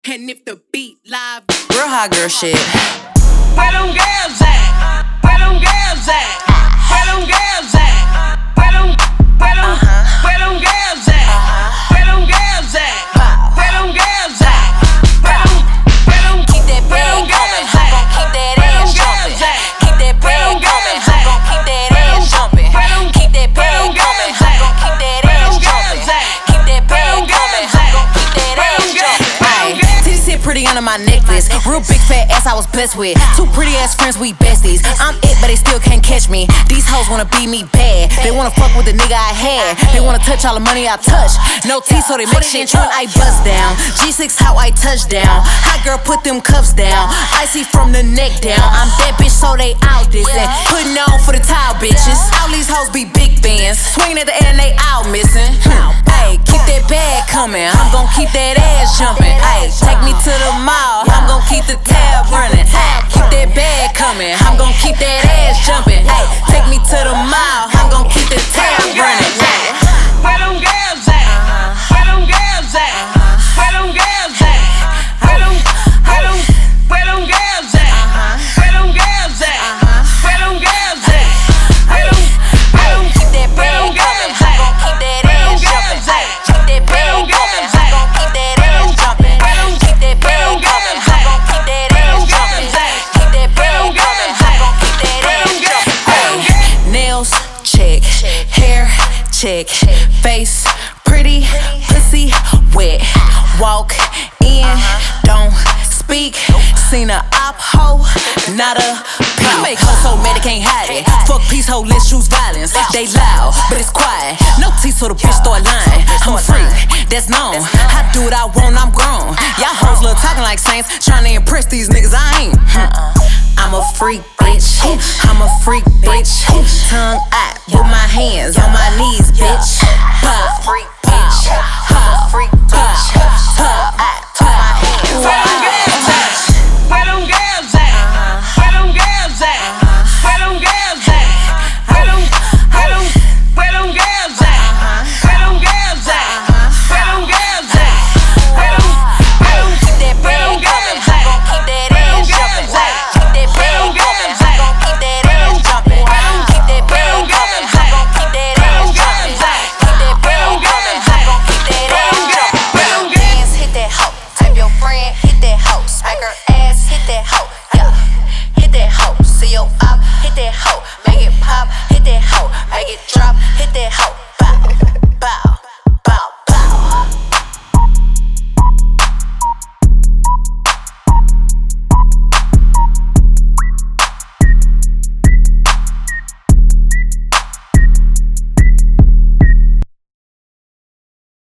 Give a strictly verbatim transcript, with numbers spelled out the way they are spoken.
And if the beat live, real hot girl shit. Where them girls at? Where them girls at? Where them girls at? Where them, where them, where them girls at? Where them girls at? Where them girls at? Where them, where them, Keep that bag coming, I'm gon' keep that ass jumping. Keep that bag coming, I'm gon' keep that ass jumping. Keep that bag coming, I'm gon' keep that ass jumping. Keep that bag coming, I'm gon' keep that ass jumping. Ayy, titties sit pretty under my necklace. Real big fat ass I was blessed with. Two pretty ass friends, we besties. I'm it, but they still can't catch me. These hoes wanna be me bad. They wanna fuck with the nigga I had. They wanna touch all the money I touch. No teeth, so they make shit when I bust down. G six how I touch down. Hot girl put them cuffs down. Icy from the neck down. I'm that bitch, so they out this and putting on for the tile bitches. All these hoes be big fans. Swinging at the end, they out missing. Ayy, keep that bag coming. I'm gon' keep that ass jumping. Ayy, take me to the mall. I'm gon' keep the tab running. Keep that bag coming. I'm gon' keep that ass jumping. Ayy, take me to the mall. I'm gon' keep the tab running. Where them girls at? Where them girls at? Where them girls at? Where them, where them, where them girls at? Where them girls at? Where them girls at? Where them, where them, Keep that bag coming. I'm gon' keep that ass jumping. Ayy, keep that bag coming. I'm gon' keep that ass jumping. Keep that bag coming. I'm gon' keep that ass jumping. Keep that bag coming. I'm gon' keep that ass jumping. Ayy, nails check, hair check, face pretty, pussy wet. Walk in, don't speak. Seen a op hoe, not a peep. I make hoes so mad they can't hide it. Fuck peace, hoe, let's choose violence. They loud, but it's quiet. No teeth, so the bitch start lying. I'm a freak, that's known. I do what I want, I'm grown. Y'all hoes love talking like saints, trying to impress these niggas. I ain't. I'm a freak, bitch. I'm a freak, bitch. Tongue out with my hands on my knees, bitch. Pop, freak, bitch. Pop, freak, bitch. Pop, to my hands. where them girls at? Where them girls at? Where them girls at? Where them girls at? Where them, where them, where them girls at? Where them girls at? Where them girls at? Where them, where them, Keep that bag coming, I'm gon' keep that ass jumping. Keep that bag coming, I'm gon' keep that ass jumping. Keep that bag coming, I'm gon' keep that ass jumping. Keep that bag coming, I'm gon' keep that ass jumping. Dance, hit that hoe. Type your friend, hit that hoe. Smack her ass, hit that hoe. Yeah, hit that hoe. See your